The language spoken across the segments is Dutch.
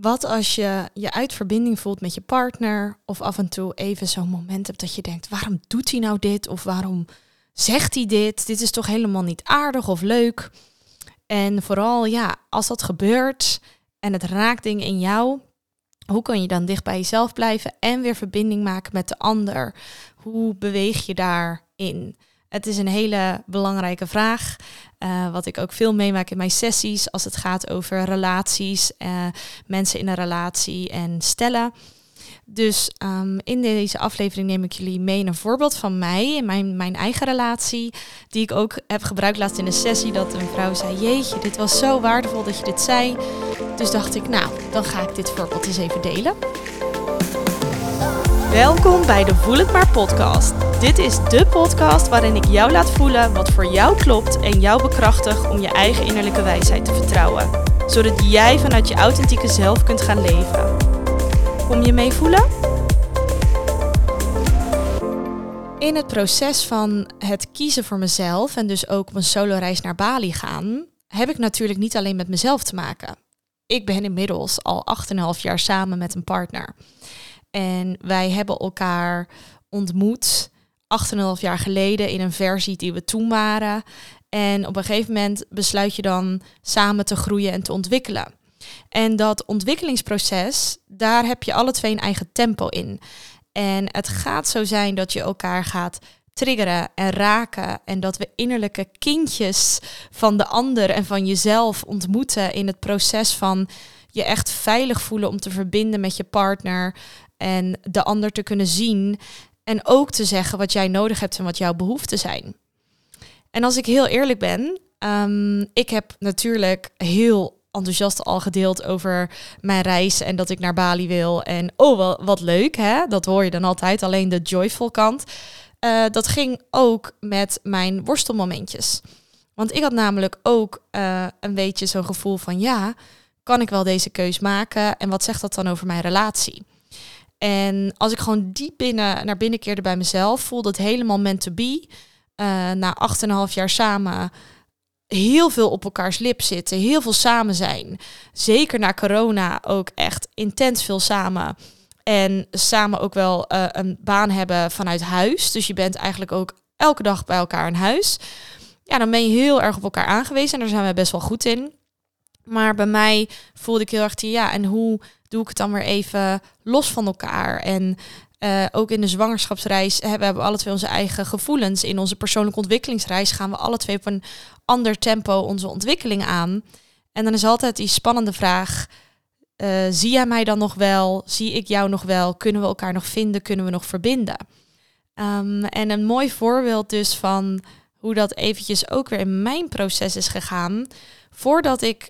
Wat als je je uit verbinding voelt met je partner of af en toe even zo'n moment hebt dat je denkt, waarom doet hij nou dit? Of waarom zegt hij dit? Dit is toch helemaal niet aardig of leuk? En vooral, als dat gebeurt en het raakt dingen in jou, hoe kan je dan dicht bij jezelf blijven en weer verbinding maken met de ander? Hoe beweeg je daarin? Het is een hele belangrijke vraag, wat ik ook veel meemaak in mijn sessies als het gaat over relaties, mensen in een relatie en stellen. Dus in deze aflevering neem ik jullie mee in een voorbeeld van mij, in mijn eigen relatie, die ik ook heb gebruikt laatst in een sessie, dat een vrouw zei, jeetje, dit was zo waardevol dat je dit zei. Dus dacht ik, dan ga ik dit voorbeeld eens even delen. Welkom bij de Voel het maar podcast. Dit is de podcast waarin ik jou laat voelen wat voor jou klopt en jou bekrachtig om je eigen innerlijke wijsheid te vertrouwen. Zodat jij vanuit je authentieke zelf kunt gaan leven. Kom je mee voelen? In het proces van het kiezen voor mezelf en dus ook op een solo-reis naar Bali gaan, heb ik natuurlijk niet alleen met mezelf te maken. Ik ben inmiddels al 8,5 jaar samen met een partner. En wij hebben elkaar ontmoet 8,5 jaar geleden in een versie die we toen waren. En op een gegeven moment besluit je dan samen te groeien en te ontwikkelen. En dat ontwikkelingsproces, daar heb je alle twee een eigen tempo in. En het gaat zo zijn dat je elkaar gaat triggeren en raken. En dat we innerlijke kindjes van de ander en van jezelf ontmoeten in het proces van je echt veilig voelen om te verbinden met je partner en de ander te kunnen zien en ook te zeggen wat jij nodig hebt en wat jouw behoeften zijn. En als ik heel eerlijk ben, ik heb natuurlijk heel enthousiast al gedeeld over mijn reis en dat ik naar Bali wil. En wat leuk, hè? Dat hoor je dan altijd, alleen de joyful kant. Dat ging ook met mijn worstelmomentjes. Want ik had namelijk ook een beetje zo'n gevoel van kan ik wel deze keus maken? En wat zegt dat dan over mijn relatie? En als ik gewoon diep naar binnen keerde bij mezelf, voelde het helemaal meant to be. Na 8,5 jaar samen heel veel op elkaars lip zitten, heel veel samen zijn. Zeker na corona ook echt intens veel samen. En samen ook wel een baan hebben vanuit huis. Dus je bent eigenlijk ook elke dag bij elkaar in huis. Ja, dan ben je heel erg op elkaar aangewezen en daar zijn we best wel goed in. Maar bij mij voelde ik heel erg en hoe doe ik het dan weer even los van elkaar? En ook in de zwangerschapsreis hebben we alle twee onze eigen gevoelens. In onze persoonlijke ontwikkelingsreis gaan we alle twee op een ander tempo onze ontwikkeling aan. En dan is altijd die spannende vraag, zie jij mij dan nog wel? Zie ik jou nog wel? Kunnen we elkaar nog vinden? Kunnen we nog verbinden? En een mooi voorbeeld dus van hoe dat eventjes ook weer in mijn proces is gegaan. Voordat ik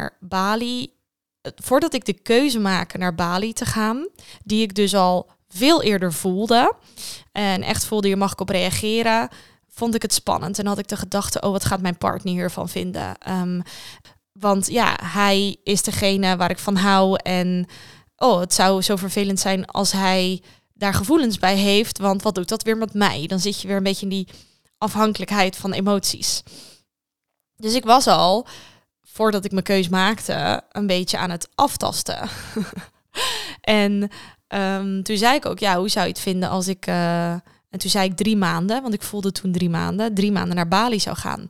de keuze maakte naar Bali te gaan, die ik dus al veel eerder voelde en echt voelde, hier mag ik op reageren, vond ik het spannend. En had ik de gedachte, wat gaat mijn partner hiervan vinden? Want hij is degene waar ik van hou en het zou zo vervelend zijn als hij daar gevoelens bij heeft, want wat doet dat weer met mij? Dan zit je weer een beetje in die afhankelijkheid van emoties. Dus ik was al, voordat ik mijn keus maakte, een beetje aan het aftasten. En toen zei ik ook, hoe zou je het vinden als ik... en toen zei ik 3 maanden, want ik voelde toen 3 maanden. 3 maanden naar Bali zou gaan.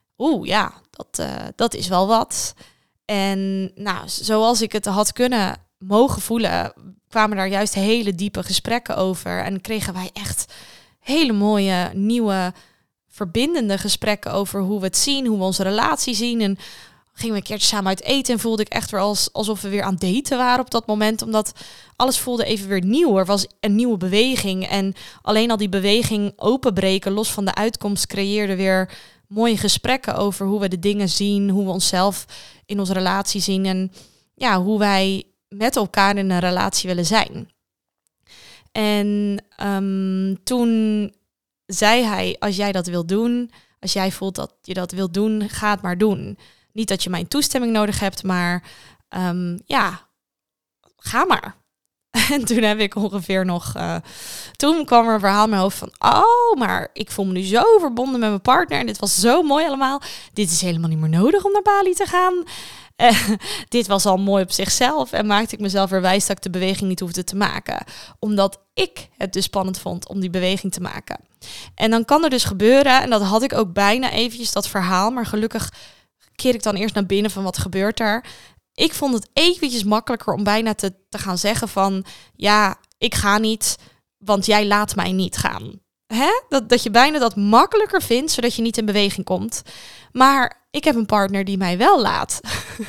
Dat is wel wat. En zoals ik het had mogen voelen, kwamen daar juist hele diepe gesprekken over. En kregen wij echt hele mooie, nieuwe, verbindende gesprekken over hoe we het zien, hoe we onze relatie zien. En gingen we een keertje samen uit eten en voelde ik echt weer alsof we weer aan het daten waren op dat moment. Omdat alles voelde even weer nieuw. Er was een nieuwe beweging. En alleen al die beweging openbreken, los van de uitkomst, creëerde weer mooie gesprekken over hoe we de dingen zien, hoe we onszelf in onze relatie zien en hoe wij met elkaar in een relatie willen zijn. En toen zei hij, als jij dat wil doen, als jij voelt dat je dat wil doen, ga het maar doen. Niet dat je mijn toestemming nodig hebt, maar ga maar. En toen heb ik ongeveer nog... toen kwam er een verhaal in mijn hoofd van... oh, maar ik voel me nu zo verbonden met mijn partner. En dit was zo mooi allemaal. Dit is helemaal niet meer nodig om naar Bali te gaan. Dit was al mooi op zichzelf. En maakte ik mezelf weer wijs dat ik de beweging niet hoefde te maken. Omdat ik het dus spannend vond om die beweging te maken. En dan kan er dus gebeuren... en dat had ik ook bijna eventjes, dat verhaal. Maar gelukkig keer ik dan eerst naar binnen van wat gebeurt er... Ik vond het eventjes makkelijker om bijna te gaan zeggen van... ja, ik ga niet, want jij laat mij niet gaan. Hè? Dat je bijna dat makkelijker vindt, zodat je niet in beweging komt. Maar ik heb een partner die mij wel laat.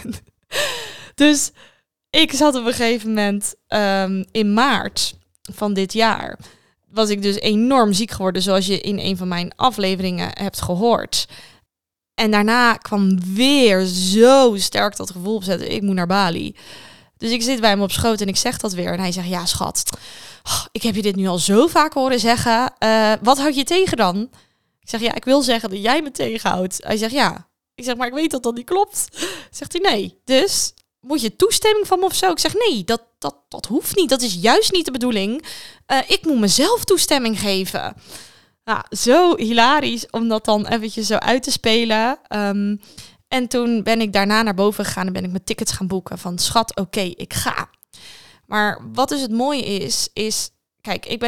Dus ik zat op een gegeven moment in maart van dit jaar... was ik dus enorm ziek geworden, zoals je in een van mijn afleveringen hebt gehoord... En daarna kwam weer zo sterk dat gevoel opzetten. Ik moet naar Bali. Dus ik zit bij hem op schoot en ik zeg dat weer. En hij zegt, ja schat, ik heb je dit nu al zo vaak horen zeggen. Wat houd je tegen dan? Ik zeg, ja, ik wil zeggen dat jij me tegenhoudt. Hij zegt, ja. Ik zeg, maar ik weet dat dat niet klopt. Zegt hij, nee. Dus moet je toestemming van me of zo? Ik zeg, nee, dat hoeft niet. Dat is juist niet de bedoeling. Ik moet mezelf toestemming geven. Nou, zo hilarisch om dat dan eventjes zo uit te spelen. En toen ben ik daarna naar boven gegaan en ben ik mijn tickets gaan boeken. Van schat, oké, ik ga. Maar wat dus het mooie is... Kijk, ik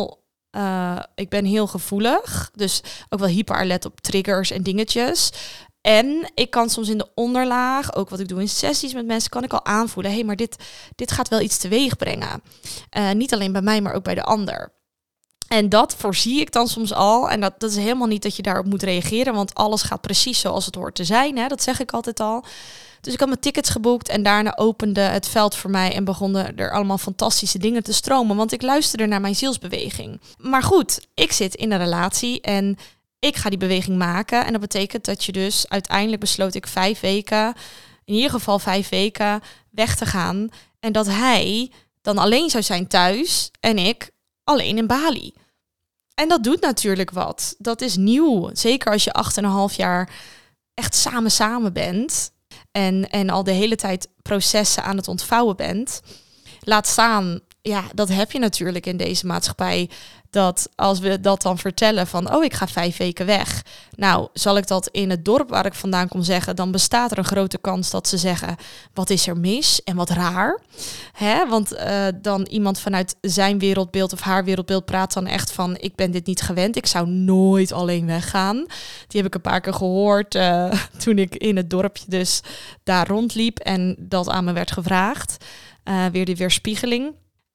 ben heel gevoelig. Dus ook wel hyperalert op triggers en dingetjes. En ik kan soms in de onderlaag, ook wat ik doe in sessies met mensen, kan ik al aanvoelen. Hé, maar dit gaat wel iets teweeg brengen. Niet alleen bij mij, maar ook bij de ander. En dat voorzie ik dan soms al. En dat is helemaal niet dat je daarop moet reageren. Want alles gaat precies zoals het hoort te zijn. Hè? Dat zeg ik altijd al. Dus ik had mijn tickets geboekt. En daarna opende het veld voor mij. En begonnen er allemaal fantastische dingen te stromen. Want ik luisterde naar mijn zielsbeweging. Maar goed, ik zit in een relatie. En ik ga die beweging maken. En dat betekent dat je dus uiteindelijk besloot ik 5 weken. In ieder geval 5 weken weg te gaan. En dat hij dan alleen zou zijn thuis. En ik alleen in Bali. En dat doet natuurlijk wat. Dat is nieuw. Zeker als je 8,5 jaar echt samen bent. En al de hele tijd processen aan het ontvouwen bent. Laat staan, ja, dat heb je natuurlijk in deze maatschappij. Dat als we dat dan vertellen van, oh, ik ga 5 weken weg. Nou, zal ik dat in het dorp waar ik vandaan kom zeggen, dan bestaat er een grote kans dat ze zeggen, wat is er mis en wat raar. Hè? Want dan iemand vanuit zijn wereldbeeld of haar wereldbeeld praat dan echt van, ik ben dit niet gewend. Ik zou nooit alleen weggaan. Die heb ik een paar keer gehoord toen ik in het dorpje dus daar rondliep en dat aan me werd gevraagd. Weer die weerspiegeling.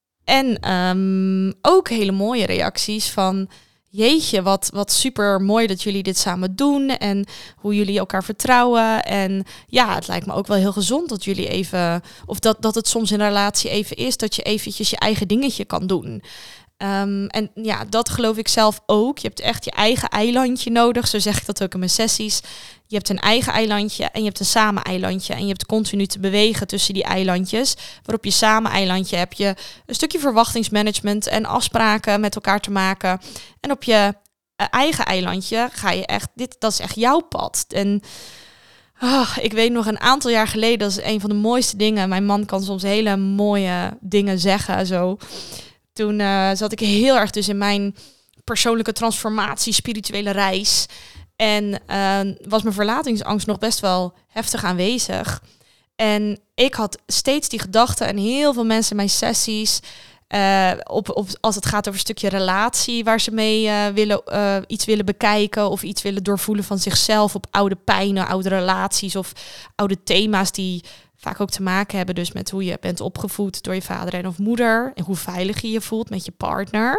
En ook hele mooie reacties van, jeetje, wat super mooi dat jullie dit samen doen en hoe jullie elkaar vertrouwen. En ja, het lijkt me ook wel heel gezond dat jullie even, of dat het soms in een relatie even is, dat je eventjes je eigen dingetje kan doen. En ja, dat geloof ik zelf ook. Je hebt echt je eigen eilandje nodig, zo zeg ik dat ook in mijn sessies. Je hebt een eigen eilandje en je hebt een samen eilandje. En je hebt continu te bewegen tussen die eilandjes. Waarop je samen eilandje heb je een stukje verwachtingsmanagement en afspraken met elkaar te maken. En op je eigen eilandje ga je echt, dat is echt jouw pad. En ik weet nog een aantal jaar geleden, dat is een van de mooiste dingen. Mijn man kan soms hele mooie dingen zeggen, zo. Toen zat ik heel erg dus in mijn persoonlijke transformatie, spirituele reis. En was mijn verlatingsangst nog best wel heftig aanwezig. En ik had steeds die gedachten en heel veel mensen in mijn sessies, als het gaat over een stukje relatie, waar ze mee iets willen bekijken of iets willen doorvoelen van zichzelf op oude pijnen, oude relaties of oude thema's die vaak ook te maken hebben dus met hoe je bent opgevoed door je vader en of moeder en hoe veilig je je voelt met je partner.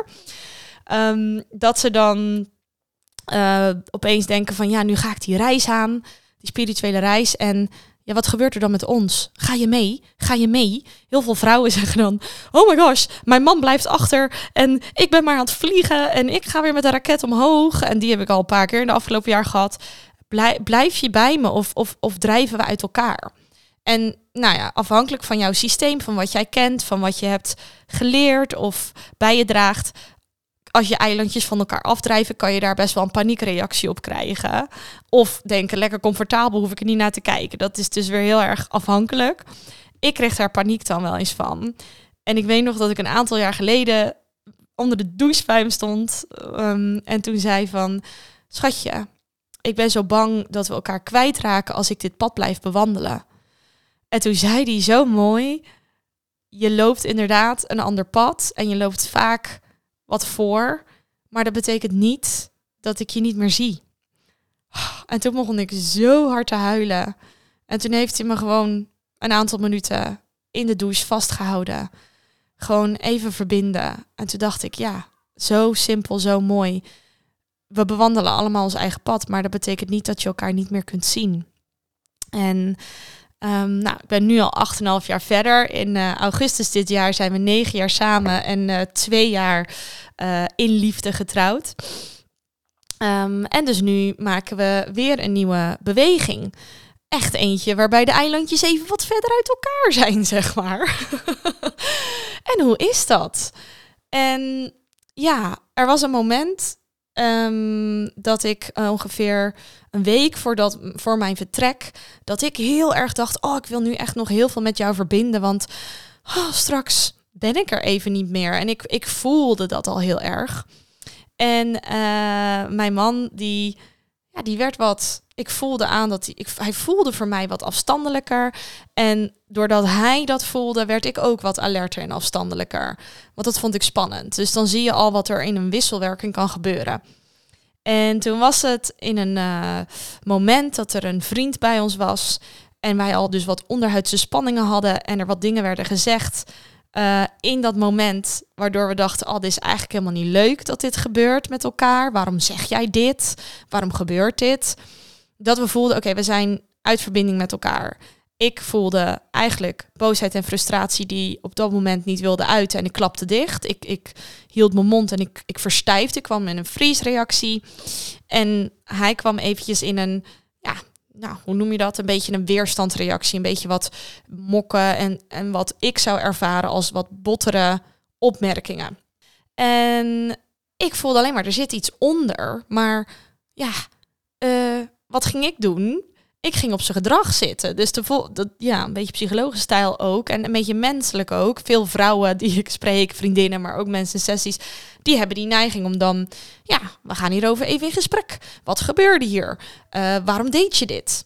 Dat ze dan opeens denken van, ja, nu ga ik die reis aan, die spirituele reis. En ja, wat gebeurt er dan met ons? Ga je mee? Ga je mee? Heel veel vrouwen zeggen dan, oh my gosh, mijn man blijft achter en ik ben maar aan het vliegen en ik ga weer met een raket omhoog. En die heb ik al een paar keer in de afgelopen jaar gehad. Blijf je bij me of drijven we uit elkaar? En nou ja, afhankelijk van jouw systeem, van wat jij kent, van wat je hebt geleerd of bij je draagt, als je eilandjes van elkaar afdrijven, kan je daar best wel een paniekreactie op krijgen. Of denken, lekker comfortabel, hoef ik er niet naar te kijken. Dat is dus weer heel erg afhankelijk. Ik kreeg daar paniek dan wel eens van. En ik weet nog dat ik een aantal jaar geleden onder de douche bij hem stond. En toen zei van, schatje, ik ben zo bang dat we elkaar kwijtraken als ik dit pad blijf bewandelen. En toen zei hij zo mooi, je loopt inderdaad een ander pad en je loopt vaak wat voor, maar dat betekent niet dat ik je niet meer zie. En toen begon ik zo hard te huilen. En toen heeft hij me gewoon een aantal minuten in de douche vastgehouden. Gewoon even verbinden. En toen dacht ik, ja, zo simpel, zo mooi. We bewandelen allemaal ons eigen pad, maar dat betekent niet dat je elkaar niet meer kunt zien. En ik ben nu al 8,5 jaar verder. In augustus dit jaar zijn we 9 jaar samen en 2 jaar in liefde getrouwd. En dus nu maken we weer een nieuwe beweging. Echt eentje waarbij de eilandjes even wat verder uit elkaar zijn, zeg maar. En hoe is dat? En ja, er was een moment dat ik ongeveer een week voor mijn vertrek, dat ik heel erg dacht, ik wil nu echt nog heel veel met jou verbinden, want straks ben ik er even niet meer. En ik voelde dat al heel erg. En mijn man, die werd wat... Ik voelde aan dat hij voelde voor mij wat afstandelijker. En doordat hij dat voelde, werd ik ook wat alerter en afstandelijker. Want dat vond ik spannend. Dus dan zie je al wat er in een wisselwerking kan gebeuren. En toen was het in een moment dat er een vriend bij ons was. En wij al dus wat onderhuidse spanningen hadden. En er wat dingen werden gezegd in dat moment, waardoor we dachten, dit is eigenlijk helemaal niet leuk dat dit gebeurt met elkaar. Waarom zeg jij dit? Waarom gebeurt dit? Dat we voelden, oké, we zijn uit verbinding met elkaar. Ik voelde eigenlijk boosheid en frustratie die op dat moment niet wilde uiten. En ik klapte dicht. Ik hield mijn mond en ik verstijfde. Ik kwam in een vriesreactie. En hij kwam eventjes in een, hoe noem je dat? Een beetje een weerstandsreactie. Een beetje wat mokken en wat ik zou ervaren als wat bottere opmerkingen. En ik voelde alleen maar, er zit iets onder. Maar wat ging ik doen? Ik ging op zijn gedrag zitten. Dus een beetje psychologische stijl ook. En een beetje menselijk ook. Veel vrouwen die ik spreek, vriendinnen, maar ook mensen in sessies, die hebben die neiging om dan, we gaan hierover even in gesprek. Wat gebeurde hier? Waarom deed je dit?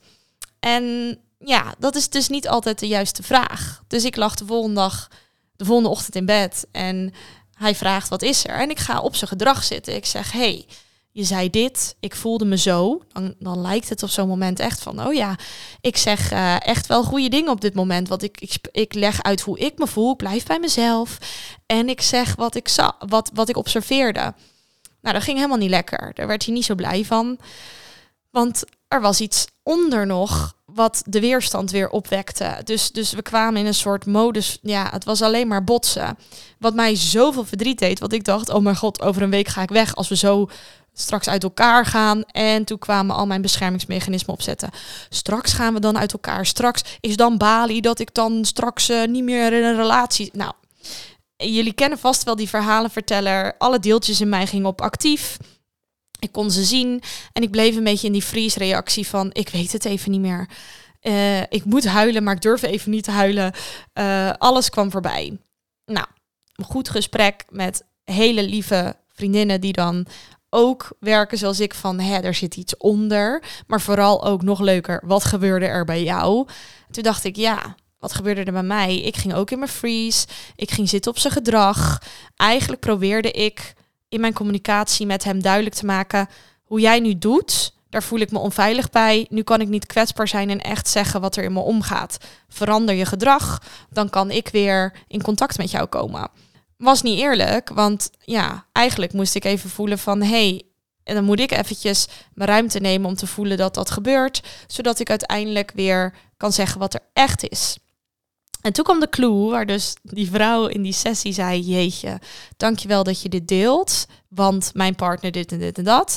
En dat is dus niet altijd de juiste vraag. Dus ik lag de volgende ochtend in bed en hij vraagt, wat is er? En ik ga op zijn gedrag zitten. Ik zeg, hey, je zei dit, ik voelde me zo. Dan lijkt het op zo'n moment echt van, ik zeg echt wel goede dingen op dit moment. Want ik leg uit hoe ik me voel, ik blijf bij mezelf. En ik zeg wat ik observeerde. Nou, dat ging helemaal niet lekker. Daar werd hij niet zo blij van. Want er was iets onder nog wat de weerstand weer opwekte. Dus we kwamen in een soort modus, het was alleen maar botsen. Wat mij zoveel verdriet deed, want ik dacht, oh mijn god, over een week ga ik weg als we zo straks uit elkaar gaan. En toen kwamen al mijn beschermingsmechanismen opzetten. Straks gaan we dan uit elkaar. Straks is dan Bali dat ik dan straks niet meer in een relatie. Nou, jullie kennen vast wel die verhalenverteller. Alle deeltjes in mij gingen op actief. Ik kon ze zien en ik bleef een beetje in die vriesreactie van, ik weet het even niet meer. Ik moet huilen, maar ik durf even niet te huilen. Alles kwam voorbij. Nou, een goed gesprek met hele lieve vriendinnen die dan ook werken zoals ik van, er zit iets onder. Maar vooral ook nog leuker, wat gebeurde er bij jou? Toen dacht ik, wat gebeurde er bij mij? Ik ging ook in mijn freeze. Ik ging zitten op zijn gedrag. Eigenlijk probeerde ik in mijn communicatie met hem duidelijk te maken, hoe jij nu doet, daar voel ik me onveilig bij. Nu kan ik niet kwetsbaar zijn en echt zeggen wat er in me omgaat. Verander je gedrag, dan kan ik weer in contact met jou komen. Was niet eerlijk, want eigenlijk moest ik even voelen van, en dan moet ik eventjes mijn ruimte nemen om te voelen dat dat gebeurt, zodat ik uiteindelijk weer kan zeggen wat er echt is. En toen kwam de clue, waar dus die vrouw in die sessie zei, jeetje, dankjewel dat je dit deelt, want mijn partner dit en dit en dat.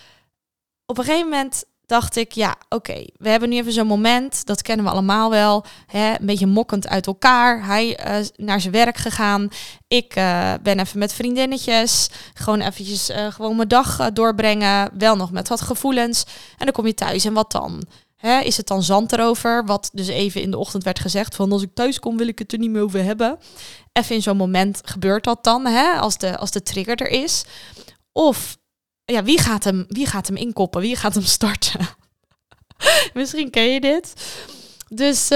Op een gegeven moment dacht ik, we hebben nu even zo'n moment, dat kennen we allemaal wel, een beetje mokkend uit elkaar. Hij naar zijn werk gegaan, ik ben even met vriendinnetjes, gewoon eventjes gewoon mijn dag doorbrengen, wel nog met wat gevoelens. En dan kom je thuis en wat dan? Is het dan zand erover? Wat dus even in de ochtend werd gezegd van als ik thuis kom wil ik het er niet meer over hebben. Even in zo'n moment gebeurt dat dan, als de trigger er is. Of wie gaat hem inkoppen? Wie gaat hem starten? Misschien ken je dit. Dus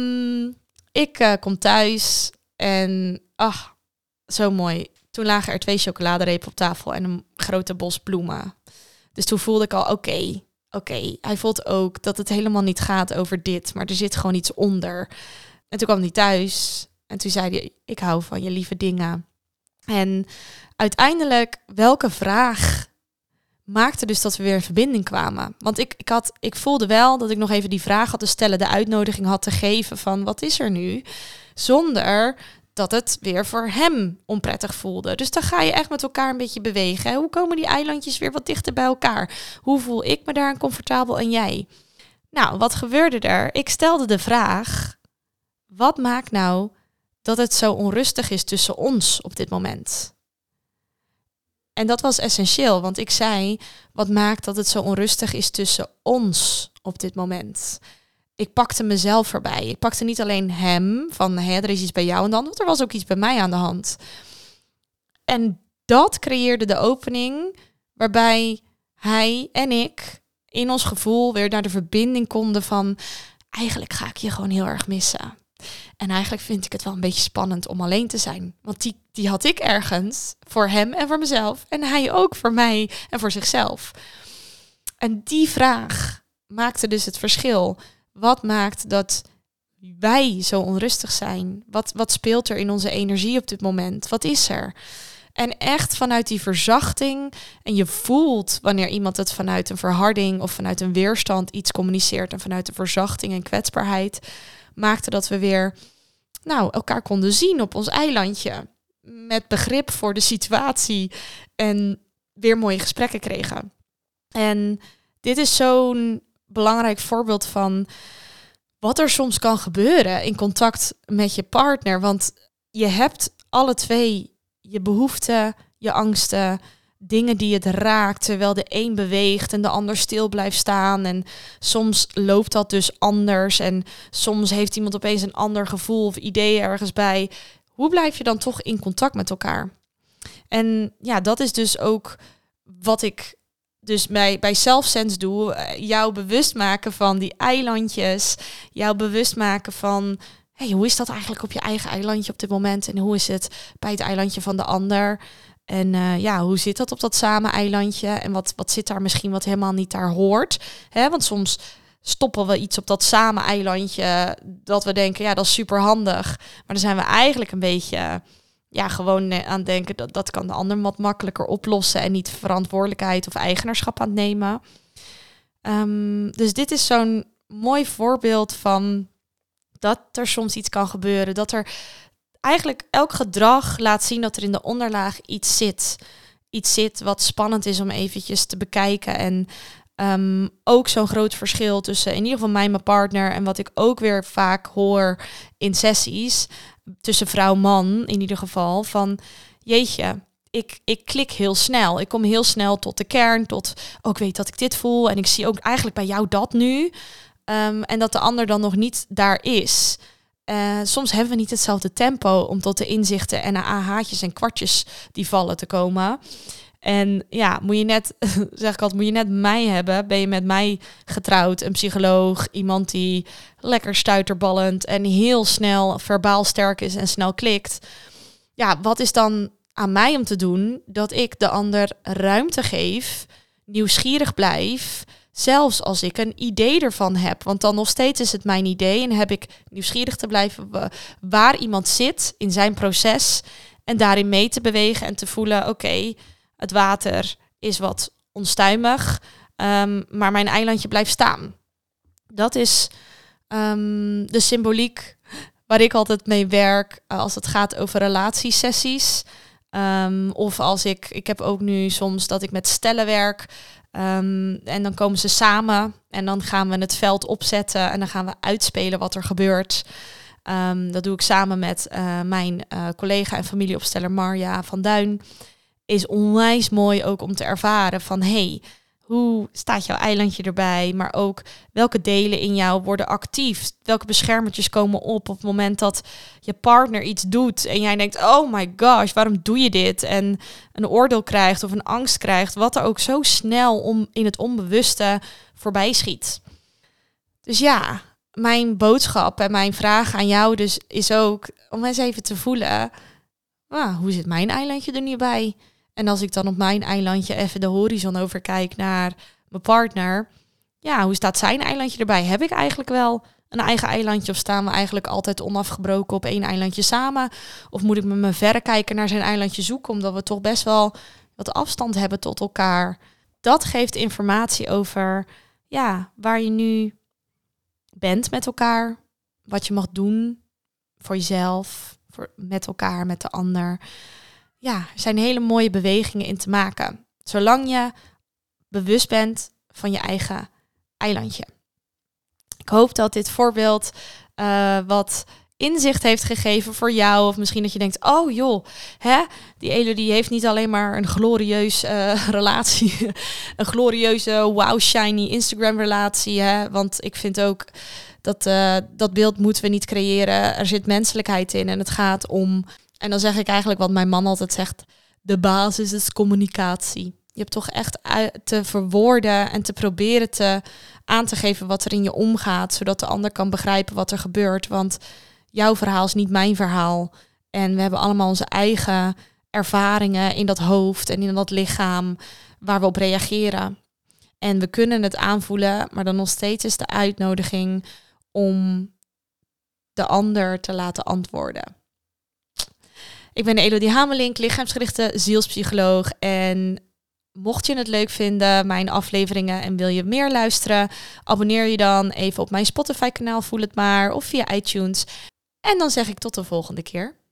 ik kom thuis en zo mooi. Toen lagen er 2 chocoladerepen op tafel en een grote bos bloemen. Dus toen voelde ik al, oké, hij voelt ook dat het helemaal niet gaat over dit, maar er zit gewoon iets onder. En toen kwam hij thuis en toen zei hij, ik hou van je, lieve dingen. En uiteindelijk, welke vraag maakte dus dat we weer in verbinding kwamen? Want ik voelde wel dat ik nog even die vraag had te stellen, de uitnodiging had te geven van, wat is er nu? Zonder dat het weer voor hem onprettig voelde. Dus dan ga je echt met elkaar een beetje bewegen. Hoe komen die eilandjes weer wat dichter bij elkaar? Hoe voel ik me daar comfortabel en jij? Nou, wat gebeurde er? Ik stelde de vraag, wat maakt nou dat het zo onrustig is tussen ons op dit moment? En dat was essentieel, want ik zei, wat maakt dat het zo onrustig is tussen ons op dit moment? Ik pakte mezelf erbij. Ik pakte niet alleen hem, van er is iets bij jou aan de hand, want er was ook iets bij mij aan de hand. En dat creëerde de opening waarbij hij en ik in ons gevoel weer naar de verbinding konden van, eigenlijk ga ik je gewoon heel erg missen. En eigenlijk vind ik het wel een beetje spannend om alleen te zijn. Want die had ik ergens voor hem en voor mezelf. En hij ook voor mij en voor zichzelf. En die vraag maakte dus het verschil. Wat maakt dat wij zo onrustig zijn? Wat speelt er in onze energie op dit moment? Wat is er? En echt vanuit die verzachting. En je voelt wanneer iemand het vanuit een verharding of vanuit een weerstand iets communiceert. En vanuit de verzachting en kwetsbaarheid maakte dat we weer elkaar konden zien op ons eilandje. Met begrip voor de situatie. En weer mooie gesprekken kregen. En dit is zo'n belangrijk voorbeeld van wat er soms kan gebeuren in contact met je partner. Want je hebt alle twee je behoeften, je angsten, dingen die het raakt, terwijl de een beweegt en de ander stil blijft staan. En soms loopt dat dus anders en soms heeft iemand opeens een ander gevoel of idee ergens bij. Hoe blijf je dan toch in contact met elkaar? En ja, dat is dus ook wat ik dus bij Selfsense doe. Jou bewust maken van die eilandjes. Jou bewust maken van, hoe is dat eigenlijk op je eigen eilandje op dit moment? En hoe is het bij het eilandje van de ander? En hoe zit dat op dat samen eilandje? En wat zit daar misschien wat helemaal niet daar hoort? Want soms stoppen we iets op dat samen eilandje dat we denken, dat is super handig. Maar dan zijn we eigenlijk een beetje gewoon aan het denken dat kan de ander wat makkelijker oplossen en niet verantwoordelijkheid of eigenaarschap aan het nemen. Dus dit is zo'n mooi voorbeeld van dat er soms iets kan gebeuren. Dat er eigenlijk elk gedrag laat zien dat er in de onderlaag iets zit. Iets zit wat spannend is om eventjes te bekijken. En ook zo'n groot verschil tussen in ieder geval mij en mijn partner. En wat ik ook weer vaak hoor in sessies tussen vrouw en man in ieder geval. Van jeetje, ik klik heel snel. Ik kom heel snel tot de kern. Tot ik weet dat ik dit voel. En ik zie ook eigenlijk bij jou dat nu. En dat de ander dan nog niet daar is. Soms hebben we niet hetzelfde tempo om tot de inzichten en de ahaatjes en kwartjes die vallen te komen. En moet je net, zeg ik altijd, moet je net mij hebben. Ben je met mij getrouwd, een psycholoog, iemand die lekker stuiterballend en heel snel verbaal sterk is en snel klikt. Ja, wat is dan aan mij om te doen dat ik de ander ruimte geef, nieuwsgierig blijf, zelfs als ik een idee ervan heb. Want dan nog steeds is het mijn idee en heb ik nieuwsgierig te blijven waar iemand zit in zijn proces en daarin mee te bewegen en te voelen, oké, het water is wat onstuimig, maar mijn eilandje blijft staan. Dat is de symboliek waar ik altijd mee werk als het gaat over relatiesessies. Of als ik heb ook nu soms dat ik met stellen werk. En dan komen ze samen en dan gaan we het veld opzetten en dan gaan we uitspelen wat er gebeurt. Dat doe ik samen met mijn collega en familieopsteller Marja van Duin. Is onwijs mooi ook om te ervaren van Hoe staat jouw eilandje erbij? Maar ook welke delen in jou worden actief? Welke beschermertjes komen op het moment dat je partner iets doet en jij denkt, oh my gosh, waarom doe je dit? En een oordeel krijgt of een angst krijgt, wat er ook zo snel in het onbewuste voorbij schiet. Dus ja, mijn boodschap en mijn vraag aan jou dus is ook om eens even te voelen, hoe zit mijn eilandje er nu bij? En als ik dan op mijn eilandje even de horizon overkijk naar mijn partner, ja, hoe staat zijn eilandje erbij? Heb ik eigenlijk wel een eigen eilandje of staan we eigenlijk altijd onafgebroken op één eilandje samen? Of moet ik met mijn verrekijker naar zijn eilandje zoeken, omdat we toch best wel wat afstand hebben tot elkaar? Dat geeft informatie over waar je nu bent met elkaar, wat je mag doen voor jezelf, met elkaar, met de ander. Ja, er zijn hele mooie bewegingen in te maken. Zolang je bewust bent van je eigen eilandje. Ik hoop dat dit voorbeeld wat inzicht heeft gegeven voor jou. Of misschien dat je denkt, oh joh, die Elodie heeft niet alleen maar een glorieuze relatie. Een glorieuze wow shiny Instagram relatie. Want ik vind ook dat beeld moeten we niet creëren. Er zit menselijkheid in en het gaat om... En dan zeg ik eigenlijk wat mijn man altijd zegt. De basis is communicatie. Je hebt toch echt te verwoorden en te proberen aan te geven wat er in je omgaat. Zodat de ander kan begrijpen wat er gebeurt. Want jouw verhaal is niet mijn verhaal. En we hebben allemaal onze eigen ervaringen in dat hoofd en in dat lichaam waar we op reageren. En we kunnen het aanvoelen, maar dan nog steeds is de uitnodiging om de ander te laten antwoorden. Ik ben Elodie Hamelink, lichaamsgerichte zielspsycholoog. En mocht je het leuk vinden, mijn afleveringen, en wil je meer luisteren, abonneer je dan even op mijn Spotify-kanaal, Voel het maar, of via iTunes. En dan zeg ik tot de volgende keer.